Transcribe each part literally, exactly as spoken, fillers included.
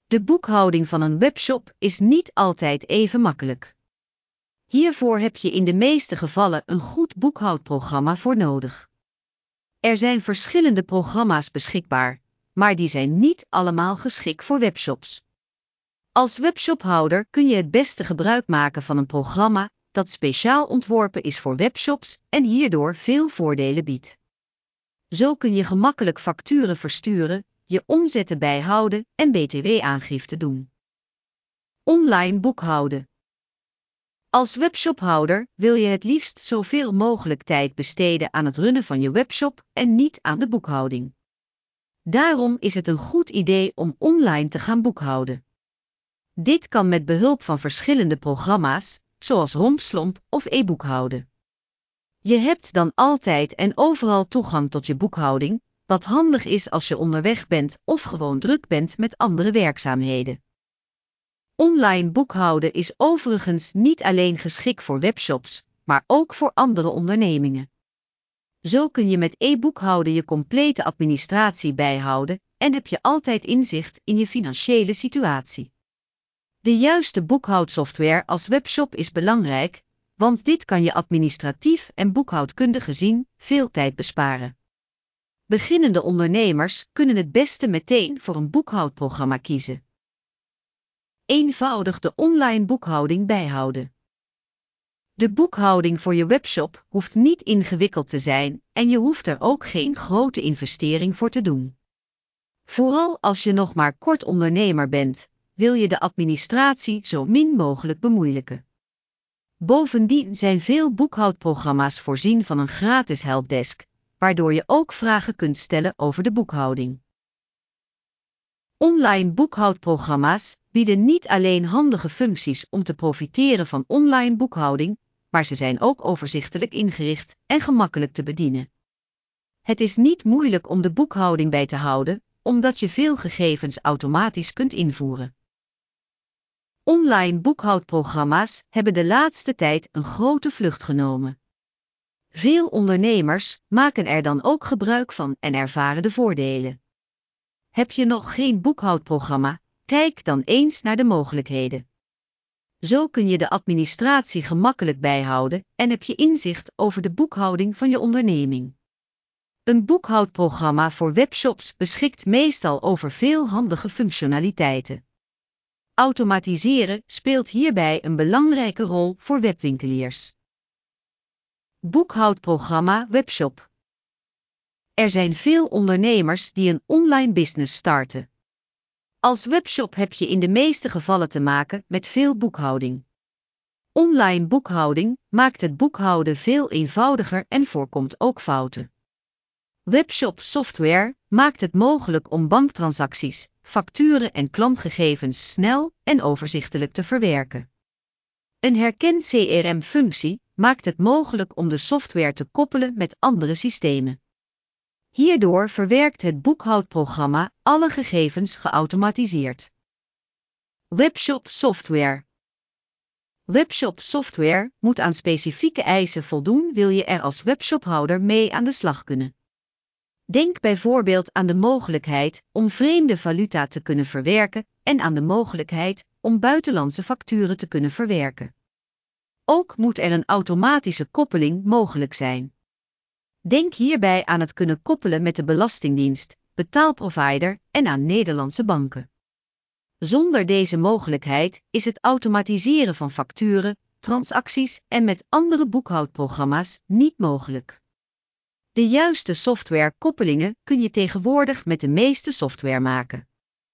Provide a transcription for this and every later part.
De boekhouding van een webshop is niet altijd even makkelijk. Hiervoor heb je in de meeste gevallen een goed boekhoudprogramma voor nodig. Er zijn verschillende programma's beschikbaar, maar die zijn niet allemaal geschikt voor webshops. Als webshophouder kun je het beste gebruik maken van een programma dat speciaal ontworpen is voor webshops en hierdoor veel voordelen biedt. Zo kun je gemakkelijk facturen versturen, je omzetten bijhouden en B T W-aangifte doen. Online boekhouden. Als webshophouder wil je het liefst zoveel mogelijk tijd besteden aan het runnen van je webshop en niet aan de boekhouding. Daarom is het een goed idee om online te gaan boekhouden. Dit kan met behulp van verschillende programma's, zoals Rompslomp of e-boekhouden. Je hebt dan altijd en overal toegang tot je boekhouding, wat handig is als je onderweg bent of gewoon druk bent met andere werkzaamheden. Online boekhouden is overigens niet alleen geschikt voor webshops, maar ook voor andere ondernemingen. Zo kun je met e-boekhouden je complete administratie bijhouden en heb je altijd inzicht in je financiële situatie. De juiste boekhoudsoftware als webshop is belangrijk, want dit kan je administratief en boekhoudkundig gezien veel tijd besparen. Beginnende ondernemers kunnen het beste meteen voor een boekhoudprogramma kiezen. Eenvoudig de online boekhouding bijhouden. De boekhouding voor je webshop hoeft niet ingewikkeld te zijn en je hoeft er ook geen grote investering voor te doen. Vooral als je nog maar kort ondernemer bent, wil je de administratie zo min mogelijk bemoeilijken. Bovendien zijn veel boekhoudprogramma's voorzien van een gratis helpdesk, waardoor je ook vragen kunt stellen over de boekhouding. Online boekhoudprogramma's bieden niet alleen handige functies om te profiteren van online boekhouding, maar ze zijn ook overzichtelijk ingericht en gemakkelijk te bedienen. Het is niet moeilijk om de boekhouding bij te houden, omdat je veel gegevens automatisch kunt invoeren. Online boekhoudprogramma's hebben de laatste tijd een grote vlucht genomen. Veel ondernemers maken er dan ook gebruik van en ervaren de voordelen. Heb je nog geen boekhoudprogramma? Kijk dan eens naar de mogelijkheden. Zo kun je de administratie gemakkelijk bijhouden en heb je inzicht over de boekhouding van je onderneming. Een boekhoudprogramma voor webshops beschikt meestal over veel handige functionaliteiten. Automatiseren speelt hierbij een belangrijke rol voor webwinkeliers. Boekhoudprogramma webshop. Er zijn veel ondernemers die een online business starten. Als webshop heb je in de meeste gevallen te maken met veel boekhouding. Online boekhouding maakt het boekhouden veel eenvoudiger en voorkomt ook fouten. Webshop software maakt het mogelijk om banktransacties, facturen en klantgegevens snel en overzichtelijk te verwerken. Een herkend C R M-functie maakt het mogelijk om de software te koppelen met andere systemen. Hierdoor verwerkt het boekhoudprogramma alle gegevens geautomatiseerd. Webshop software. Webshop software moet aan specifieke eisen voldoen, wil je er als webshophouder mee aan de slag kunnen. Denk bijvoorbeeld aan de mogelijkheid om vreemde valuta te kunnen verwerken en aan de mogelijkheid om buitenlandse facturen te kunnen verwerken. Ook moet er een automatische koppeling mogelijk zijn. Denk hierbij aan het kunnen koppelen met de Belastingdienst, betaalprovider en aan Nederlandse banken. Zonder deze mogelijkheid is het automatiseren van facturen, transacties en met andere boekhoudprogramma's niet mogelijk. De juiste softwarekoppelingen kun je tegenwoordig met de meeste software maken.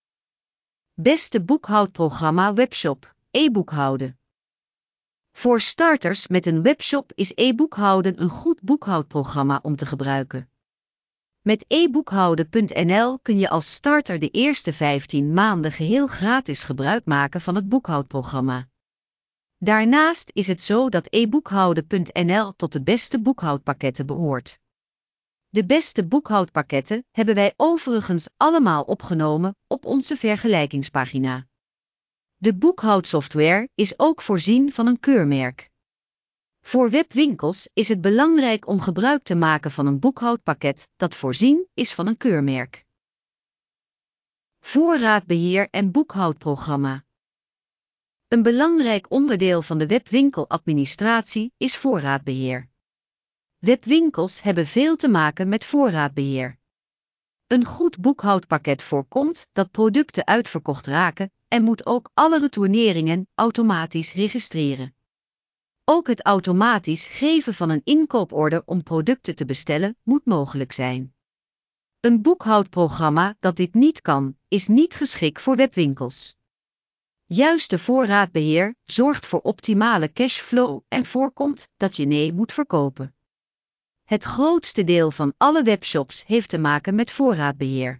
Beste boekhoudprogramma webshop, e-boekhouden. Voor starters met een webshop is e-boekhouden een goed boekhoudprogramma om te gebruiken. Met e boekhouden punt n l kun je als starter de eerste vijftien maanden geheel gratis gebruik maken van het boekhoudprogramma. Daarnaast is het zo dat e boekhouden punt n l tot de beste boekhoudpakketten behoort. De beste boekhoudpakketten hebben wij overigens allemaal opgenomen op onze vergelijkingspagina. De boekhoudsoftware is ook voorzien van een keurmerk. Voor webwinkels is het belangrijk om gebruik te maken van een boekhoudpakket dat voorzien is van een keurmerk. Voorraadbeheer en boekhoudprogramma. Een belangrijk onderdeel van de webwinkeladministratie is voorraadbeheer. Webwinkels hebben veel te maken met voorraadbeheer. Een goed boekhoudpakket voorkomt dat producten uitverkocht raken en moet ook alle retourneringen automatisch registreren. Ook het automatisch geven van een inkooporder om producten te bestellen moet mogelijk zijn. Een boekhoudprogramma dat dit niet kan, is niet geschikt voor webwinkels. Juiste voorraadbeheer zorgt voor optimale cashflow en voorkomt dat je nee moet verkopen. Het grootste deel van alle webshops heeft te maken met voorraadbeheer.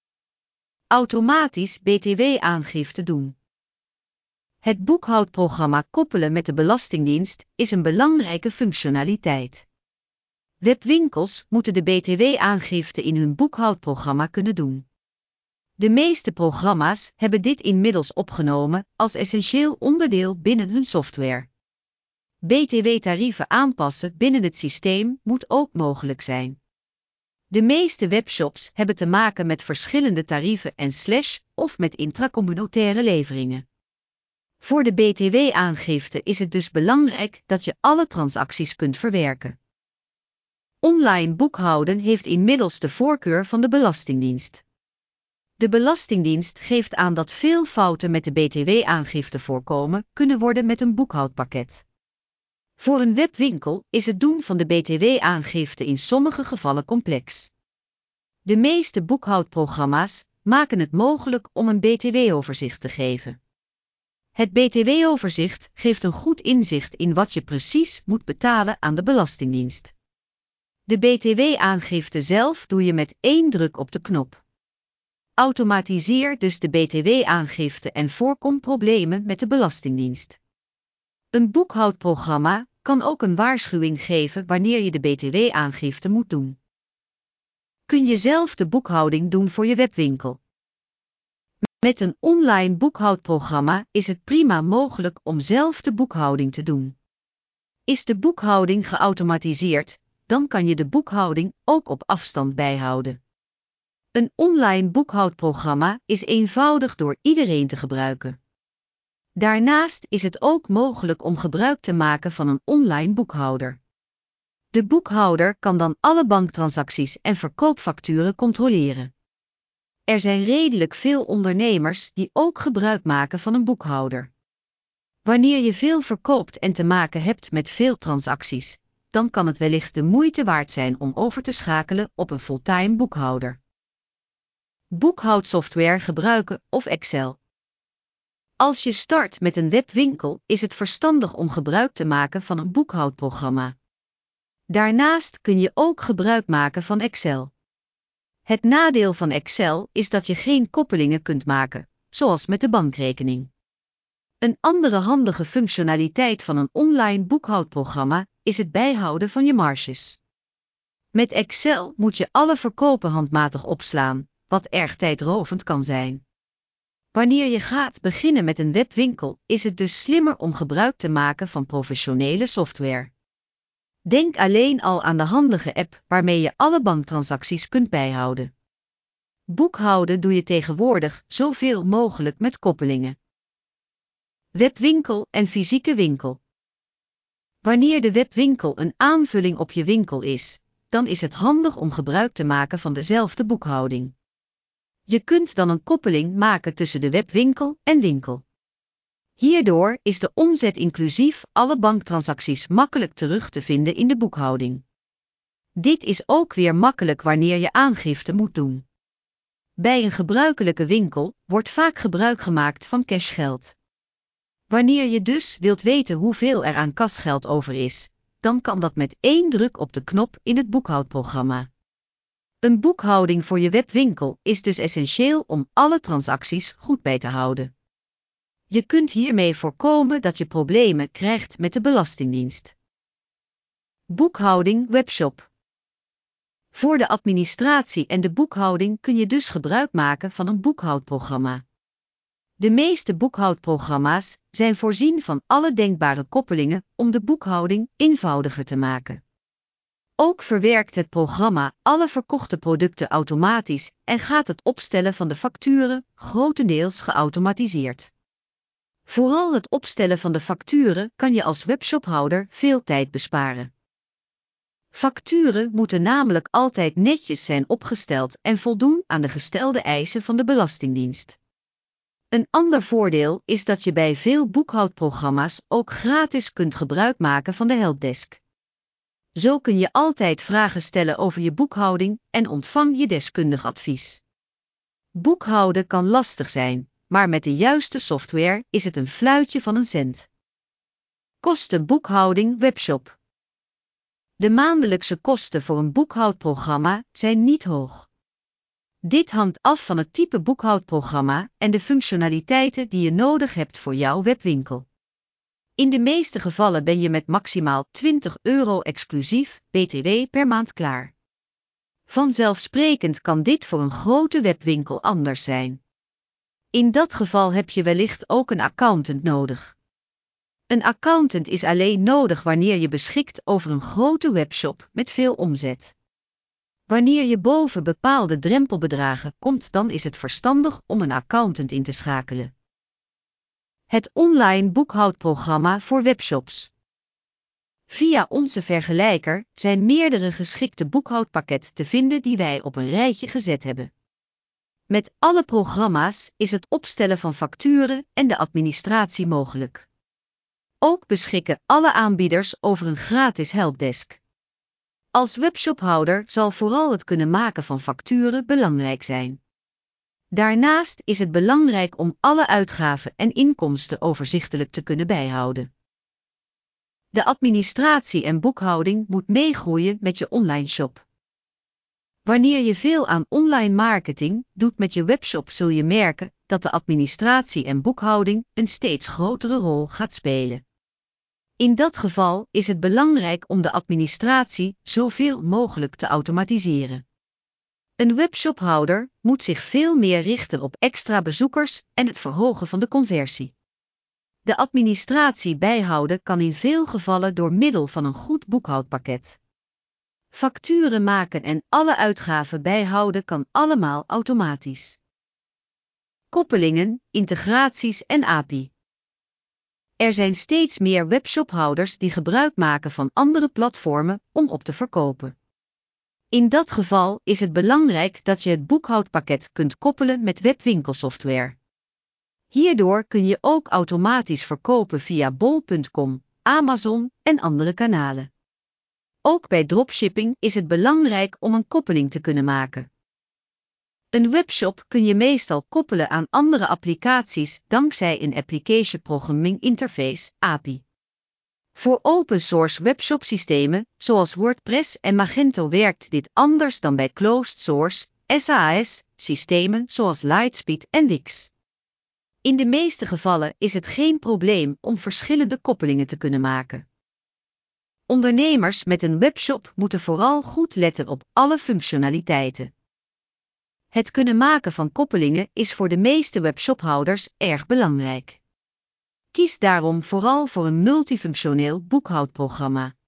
Automatisch B T W-aangifte doen. Het boekhoudprogramma koppelen met de Belastingdienst is een belangrijke functionaliteit. Webwinkels moeten de B T W-aangifte in hun boekhoudprogramma kunnen doen. De meeste programma's hebben dit inmiddels opgenomen als essentieel onderdeel binnen hun software. B T W-tarieven aanpassen binnen het systeem moet ook mogelijk zijn. De meeste webshops hebben te maken met verschillende tarieven en slash of met intracommunautaire leveringen. Voor de B T W-aangifte is het dus belangrijk dat je alle transacties kunt verwerken. Online boekhouden heeft inmiddels de voorkeur van de Belastingdienst. De Belastingdienst geeft aan dat veel fouten met de B T W-aangifte voorkomen kunnen worden met een boekhoudpakket. Voor een webwinkel is het doen van de B T W-aangifte in sommige gevallen complex. De meeste boekhoudprogramma's maken het mogelijk om een B T W-overzicht te geven. Het B T W-overzicht geeft een goed inzicht in wat je precies moet betalen aan de Belastingdienst. De B T W-aangifte zelf doe je met één druk op de knop. Automatiseer dus de B T W-aangifte en voorkom problemen met de Belastingdienst. Een boekhoudprogramma kan ook een waarschuwing geven wanneer je de B T W-aangifte moet doen. Kun je zelf de boekhouding doen voor je webwinkel? Met een online boekhoudprogramma is het prima mogelijk om zelf de boekhouding te doen. Is de boekhouding geautomatiseerd, dan kan je de boekhouding ook op afstand bijhouden. Een online boekhoudprogramma is eenvoudig door iedereen te gebruiken. Daarnaast is het ook mogelijk om gebruik te maken van een online boekhouder. De boekhouder kan dan alle banktransacties en verkoopfacturen controleren. Er zijn redelijk veel ondernemers die ook gebruik maken van een boekhouder. Wanneer je veel verkoopt en te maken hebt met veel transacties, dan kan het wellicht de moeite waard zijn om over te schakelen op een fulltime boekhouder. Boekhoudsoftware gebruiken of Excel. Als je start met een webwinkel is het verstandig om gebruik te maken van een boekhoudprogramma. Daarnaast kun je ook gebruik maken van Excel. Het nadeel van Excel is dat je geen koppelingen kunt maken, zoals met de bankrekening. Een andere handige functionaliteit van een online boekhoudprogramma is het bijhouden van je marges. Met Excel moet je alle verkopen handmatig opslaan, wat erg tijdrovend kan zijn. Wanneer je gaat beginnen met een webwinkel, is het dus slimmer om gebruik te maken van professionele software. Denk alleen al aan de handige app waarmee je alle banktransacties kunt bijhouden. Boekhouden doe je tegenwoordig zoveel mogelijk met koppelingen. Webwinkel en fysieke winkel. Wanneer de webwinkel een aanvulling op je winkel is, dan is het handig om gebruik te maken van dezelfde boekhouding. Je kunt dan een koppeling maken tussen de webwinkel en winkel. Hierdoor is de omzet inclusief alle banktransacties makkelijk terug te vinden in de boekhouding. Dit is ook weer makkelijk wanneer je aangifte moet doen. Bij een gebruikelijke winkel wordt vaak gebruik gemaakt van cashgeld. Wanneer je dus wilt weten hoeveel er aan kasgeld over is, dan kan dat met één druk op de knop in het boekhoudprogramma. Een boekhouding voor je webwinkel is dus essentieel om alle transacties goed bij te houden. Je kunt hiermee voorkomen dat je problemen krijgt met de Belastingdienst. Boekhouding webshop. Voor de administratie en de boekhouding kun je dus gebruik maken van een boekhoudprogramma. De meeste boekhoudprogramma's zijn voorzien van alle denkbare koppelingen om de boekhouding eenvoudiger te maken. Ook verwerkt het programma alle verkochte producten automatisch en gaat het opstellen van de facturen grotendeels geautomatiseerd. Vooral het opstellen van de facturen kan je als webshophouder veel tijd besparen. Facturen moeten namelijk altijd netjes zijn opgesteld en voldoen aan de gestelde eisen van de Belastingdienst. Een ander voordeel is dat je bij veel boekhoudprogramma's ook gratis kunt gebruik maken van de helpdesk. Zo kun je altijd vragen stellen over je boekhouding en ontvang je deskundig advies. Boekhouden kan lastig zijn, maar met de juiste software is het een fluitje van een cent. Kosten boekhouding webshop. De maandelijkse kosten voor een boekhoudprogramma zijn niet hoog. Dit hangt af van het type boekhoudprogramma en de functionaliteiten die je nodig hebt voor jouw webwinkel. In de meeste gevallen ben je met maximaal twintig euro exclusief B T W per maand klaar. Vanzelfsprekend kan dit voor een grote webwinkel anders zijn. In dat geval heb je wellicht ook een accountant nodig. Een accountant is alleen nodig wanneer je beschikt over een grote webshop met veel omzet. Wanneer je boven bepaalde drempelbedragen komt, dan is het verstandig om een accountant in te schakelen. Het online boekhoudprogramma voor webshops. Via onze vergelijker zijn meerdere geschikte boekhoudpakketten te vinden die wij op een rijtje gezet hebben. Met alle programma's is het opstellen van facturen en de administratie mogelijk. Ook beschikken alle aanbieders over een gratis helpdesk. Als webshophouder zal vooral het kunnen maken van facturen belangrijk zijn. Daarnaast is het belangrijk om alle uitgaven en inkomsten overzichtelijk te kunnen bijhouden. De administratie en boekhouding moet meegroeien met je online shop. Wanneer je veel aan online marketing doet met je webshop, zul je merken dat de administratie en boekhouding een steeds grotere rol gaat spelen. In dat geval is het belangrijk om de administratie zoveel mogelijk te automatiseren. Een webshophouder moet zich veel meer richten op extra bezoekers en het verhogen van de conversie. De administratie bijhouden kan in veel gevallen door middel van een goed boekhoudpakket. Facturen maken en alle uitgaven bijhouden kan allemaal automatisch. Koppelingen, integraties en A P I. Er zijn steeds meer webshophouders die gebruik maken van andere platformen om op te verkopen. In dat geval is het belangrijk dat je het boekhoudpakket kunt koppelen met webwinkelsoftware. Hierdoor kun je ook automatisch verkopen via bol punt com, Amazon en andere kanalen. Ook bij dropshipping is het belangrijk om een koppeling te kunnen maken. Een webshop kun je meestal koppelen aan andere applicaties dankzij een Application Programming Interface A P I. Voor open source webshopsystemen zoals WordPress en Magento werkt dit anders dan bij closed source S A S systemen zoals Lightspeed en Wix. In de meeste gevallen is het geen probleem om verschillende koppelingen te kunnen maken. Ondernemers met een webshop moeten vooral goed letten op alle functionaliteiten. Het kunnen maken van koppelingen is voor de meeste webshophouders erg belangrijk. Kies daarom vooral voor een multifunctioneel boekhoudprogramma.